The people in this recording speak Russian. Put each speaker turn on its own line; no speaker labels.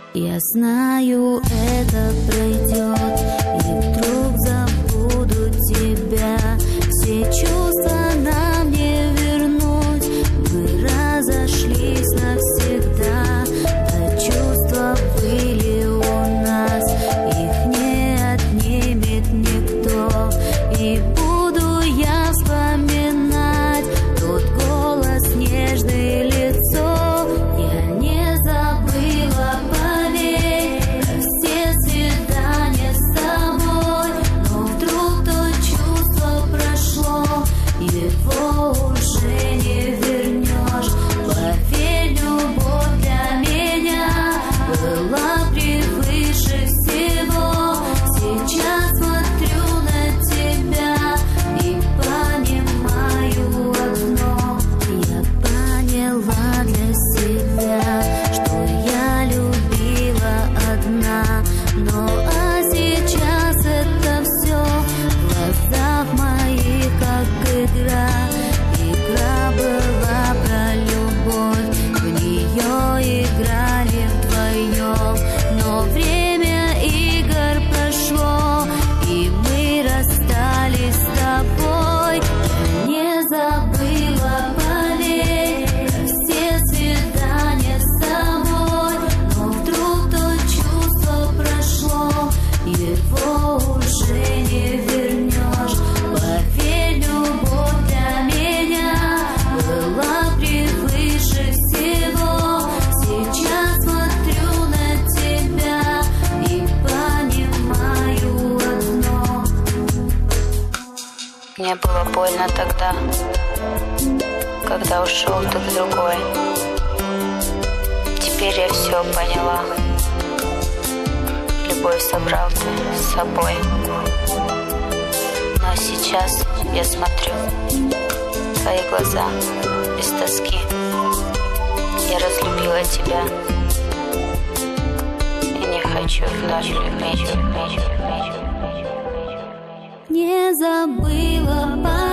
Я знаю, это пройдет, и вдруг забуду тебя. Все чувства нам не вернуть, мы разошлись навсегда. А чувства были у нас, их не отнимет никто. И буду я вспоминать тот голос, нежное лицо. Я не забыла, поверь, про все свидания с тобой. Но вдруг то чувство прошло, его уже не вернешь. Поверь, любовь для меня была превыше всего. Сейчас смотрю на тебя и понимаю одно. Я поняла для себя, что я любила одна. Но а сейчас это все в глазах моих как игра. Игра была про любовь, в нее играли вдвоем. Но время игр прошло, и мы расстались с тобой. Я не забыла, поверь, про все свидания с тобой. Но вдруг то чувство прошло, его уже не вернешь. Поверь, любовь для меня была превыше всего. Сейчас смотрю на тебя и понимаю одно.
Мне было больно тогда, когда ушел ты к другой. Теперь я все поняла. Любовь собрал ты с собой. Но сейчас я смотрю в твои глаза без тоски. Я разлюбила тебя и не хочу вновь любить.
Не забыла,